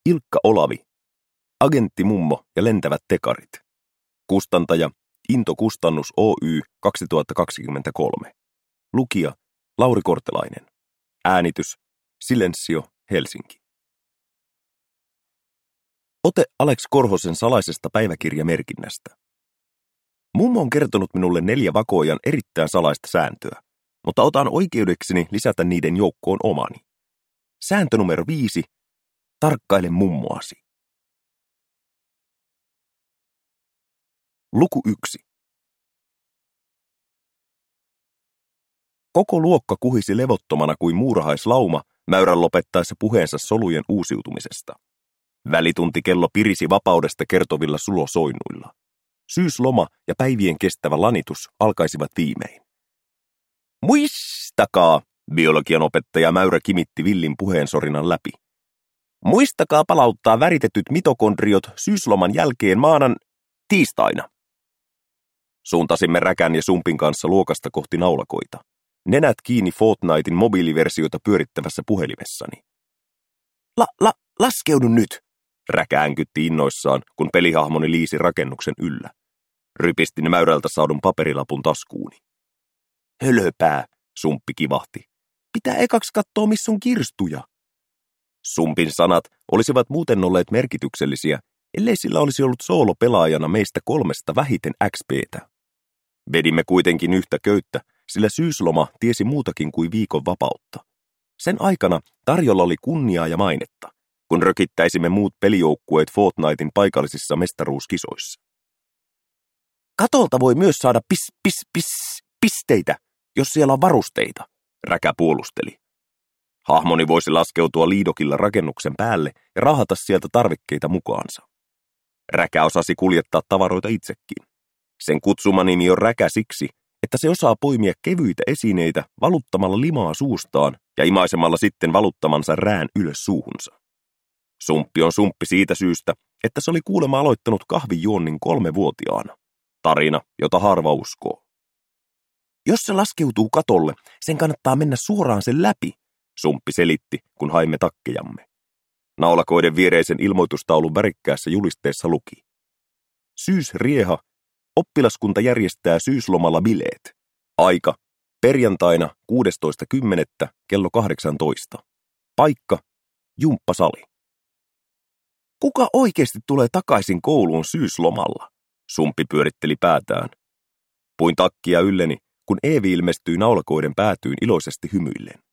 Ilkka Olavi, Agentti Mummo ja lentävät tekarit. Kustantaja Into Kustannus Oy 2023. Lukija Lauri Kortelainen. Äänitys Silensio Helsinki. Ote Alex Korhosen salaisesta päiväkirjamerkinnästä. Mummo on kertonut minulle 4 vakoojan erittäin salaista sääntöä, mutta otan oikeudekseni lisätä niiden joukkoon omani. Sääntö numero 5. Tarkkaile mummoasi. Luku 1. Koko luokka kuhisi levottomana kuin muurahaislauma mäyrän lopettaessa puheensa solujen uusiutumisesta. Välituntikello pirisi vapaudesta kertovilla sulosoinnuilla. Syysloma ja päivien kestävä lanitus alkaisivat viimein. Muistakaa, biologian opettaja Mäyrä kimitti villin puheensorinan läpi. Muistakaa palauttaa väritetyt mitokondriot syysloman jälkeen tiistaina. Suuntasimme Räkän ja Sumpin kanssa luokasta kohti naulakoita. Nenät kiinni Fortnitein mobiiliversioita pyörittävässä puhelimessani. Laskeudu nyt, Räkä äänkytti innoissaan, kun pelihahmoni liisi rakennuksen yllä. Rypistin Mäyrältä saadun paperilapun taskuuni. Hölöpää, Sumppi kivahti. Pitää ekaksi katsoa, missä on kirstuja. Sumpin sanat olisivat muuten olleet merkityksellisiä, ellei sillä olisi ollut soolopelaajana meistä 3 vähiten XP:tä. Vedimme kuitenkin yhtä köyttä, sillä syysloma tiesi muutakin kuin viikon vapautta. Sen aikana tarjolla oli kunniaa ja mainetta, kun rökittäisimme muut pelijoukkueet Fortnitein paikallisissa mestaruuskisoissa. Katolta voi myös saada pisteitä, jos siellä on varusteita, Räkä puolusteli. Hahmoni voisi laskeutua liidokilla rakennuksen päälle ja raahata sieltä tarvikkeita mukaansa. Räkä osasi kuljettaa tavaroita itsekin. Sen kutsuma nimi on Räkä siksi, että se osaa poimia kevyitä esineitä valuttamalla limaa suustaan ja imaisemalla sitten valuttamansa rään ylös suuhunsa. Sumppi on Sumppi siitä syystä, että se oli kuulemma aloittanut kahvijuonnin 3-vuotiaana. Tarina, jota harva uskoo. Jos se laskeutuu katolle, sen kannattaa mennä suoraan sen läpi, Sumppi selitti, kun haimme takkejamme. Naulakoiden viereisen ilmoitustaulun värikkäässä julisteessa luki. Syysrieha. Oppilaskunta järjestää syyslomalla bileet. Aika. Perjantaina 16.10. kello 18. Paikka. Jumppasali. Kuka oikeasti tulee takaisin kouluun syyslomalla? Sumppi pyöritteli päätään. Puin takkia ylleni, kun Eevi ilmestyi naulakoiden päätyyn iloisesti hymyillen.